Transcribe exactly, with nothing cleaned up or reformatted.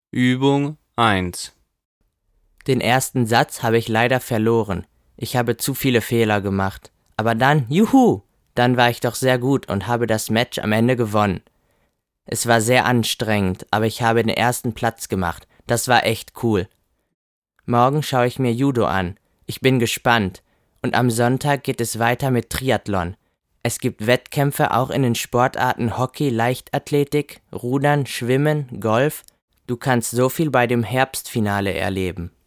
Übung eins. Den ersten Satz habe ich leider verloren. Ich habe zu viele Fehler gemacht. Aber dann, juhu, dann war ich doch sehr gut und habe das Match am Ende gewonnen. Es war sehr anstrengend, aber ich habe den ersten Platz gemacht. Das war echt cool. Morgen schaue ich mir Judo an. Ich bin gespannt. Und am Sonntag geht es weiter mit Triathlon. Es gibt Wettkämpfe auch in den Sportarten Hockey, Leichtathletik, Rudern, Schwimmen, Golf. Du kannst so viel bei dem Herbstfinale erleben.